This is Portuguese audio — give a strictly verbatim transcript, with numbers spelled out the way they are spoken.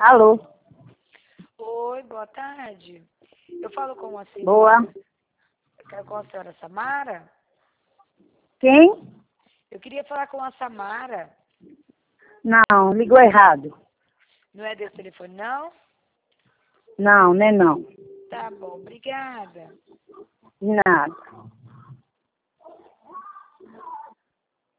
Alô? Oi, boa tarde. Eu falo com a senhora. Boa. Eu quero com a senhora Samara. Quem? Eu queria falar com a Samara. Não, ligou errado. Não é desse telefone, não? Não, né não. Tá bom, obrigada. De nada.